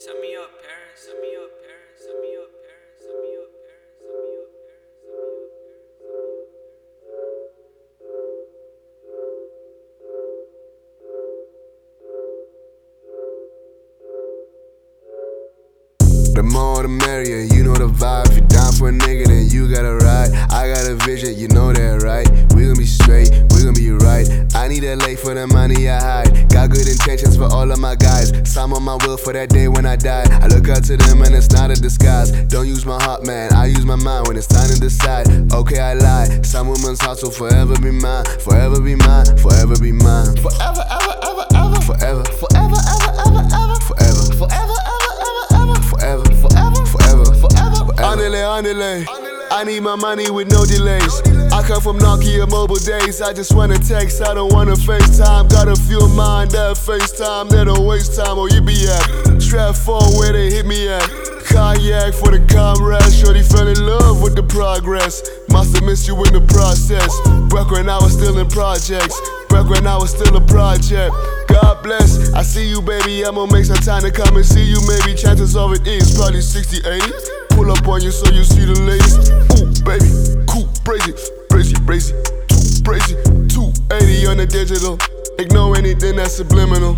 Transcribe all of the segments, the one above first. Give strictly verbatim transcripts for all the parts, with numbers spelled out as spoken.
Set me up, Paris. Set me up, Paris. Set me up, Paris. Set me up, Paris. Set me up, Paris. The more the merrier, you know the vibe. If you're down for a nigga, then you gotta ride. I got a vision, you know that, right? We gon' be straight, we gon' be right. I need a lake for the money I hide. Got good intentions for all of my guys. Some on my will for that day when I die. I look up to them and it's not a disguise. Don't use my heart, man, I use my mind when it's time to decide. Okay, I lie. Some women's hearts will forever be mine. Forever be mine, forever be mine. Forever, ever, ever, ever. Forever, forever, ever, ever, ever. Forever, forever, ever, ever, ever. Forever, forever, forever, forever. Andale, andale. I need my money with no delays. I come from Nokia mobile days. I just wanna text, I don't wanna FaceTime. Got a few of mine that FaceTime. They don't waste time, or you be at Trap phone where they hit me at. Kayak for the comrades. Shorty fell in love with the progress. Must've missed you in the process. Back when I was still in projects. Back when I was still a project. God bless, I see you, baby. I'ma make some time to come and see you. Maybe chances of it is probably sixty, eighty. Pull up on you so you see the ladies. Ooh, baby, cool, brazy, brazy, brazy, too brazy, two eighty on the digital. Ignore anything that's subliminal.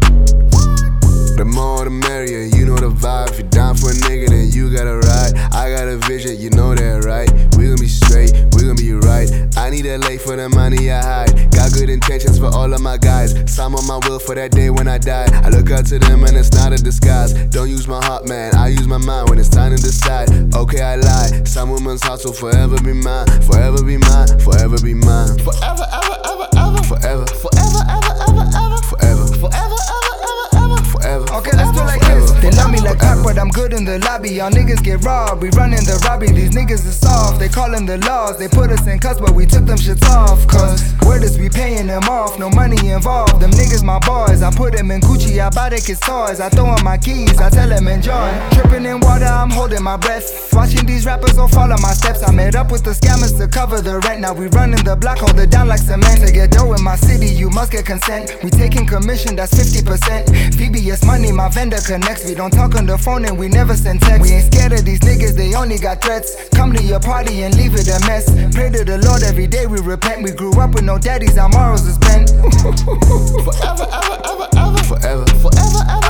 The more the merrier, you know the vibe. If you're down for a nigga, then you gotta ride. I got a vision, you know that, right? We gon' be straight, we gon' be right. I need a lake for the money I hide. Got good intentions for all of my guys. Some on my will for that day when I die. I look up to them and it's not a disguise. Don't use my heart, man, I use my mind when it's time to decide. Okay, I lie. Some women's hearts will forever be mine. Forever be mine, forever be mine. Forever, ever, ever, ever. Forever, forever, ever, ever, ever. Forever, forever, ever, ever, ever. Forever. Okay, let's do it like this. They love me like crap, but I'm good in the lobby. Y'all niggas get robbed, we running the robbery. These niggas is soft, they callin' the laws. They put us in cuts, but we took them shits off. Cause word is we paying them off, no money involved. Them niggas my boys, I put them in Gucci, I buy their kids toys. I throw in my keys, I tell them enjoy. Tripping in water, I'm holding my breath. Watching these rappers all follow my steps. I met up with the scammers to cover the rent. Now we running the block, hold it down like cement. To get dough in my city, you must get consent. We taking commission, that's fifty percent. V B S money, my vendor connects. We don't talk on the phone and we never send text. We ain't scared of these niggas, they only got threats. Come to your party and leave it a mess. Pray to the Lord every day, we repent. We grew up with no daddies, our morals is bent. Forever, ever, ever, ever. Forever, forever, ever.